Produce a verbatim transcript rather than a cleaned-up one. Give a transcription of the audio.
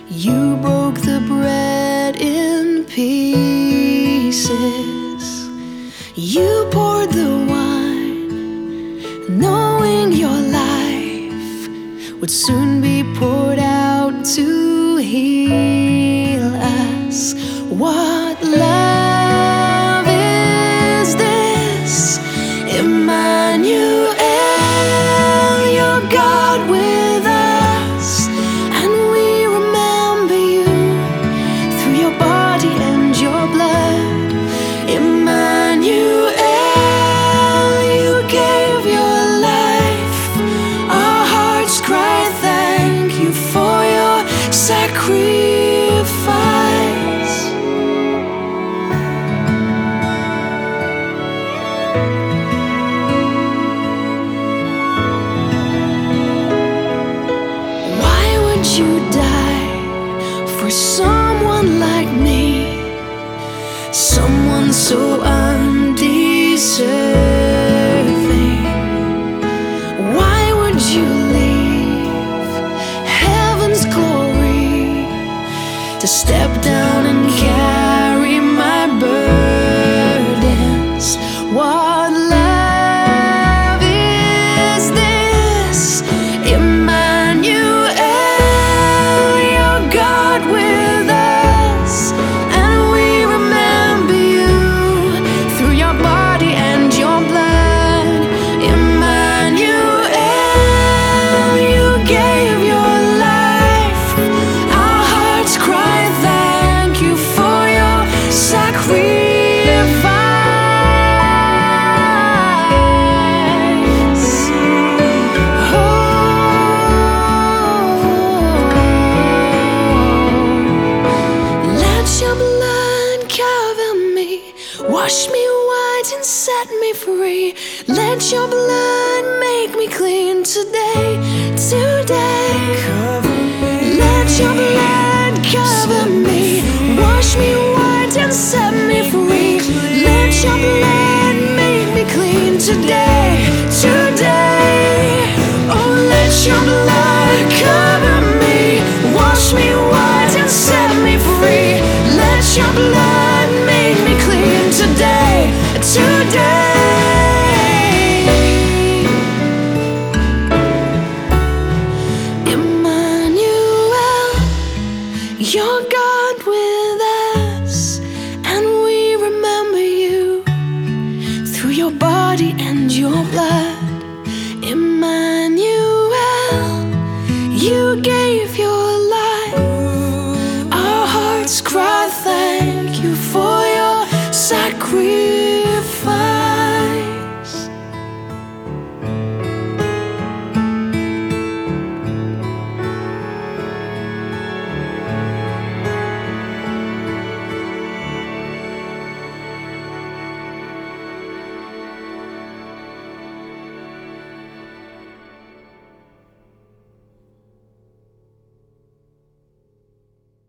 You broke the bread in pieces. You poured the wine, knowing your life would soon be poured out to heal us. What love is this? Emmanuel, you're God with us, and we remember you through your body and your blood. Emmanuel, you gave your life. Our hearts cry thank you for your sacrifice. Why would you die for someone like me? Someone so undeserving. Why would you leave heaven's glory to step down and carry my burdens? What love is this? Emmanuel, you're God with us, and we remember you through your body and your blood. Emmanuel, you gave your life. Our hearts cry thank you for your sacrifice. Oh, let your blood cover me, wash me white and set me free. Let your blood make me clean today, today. Let your blood cover me, wash me white and set me free. Let your blood make me clean today, today. Oh, let your blood cover me, wash me white and set me free. Let your blood make me clean today, today. Emmanuel, you're God.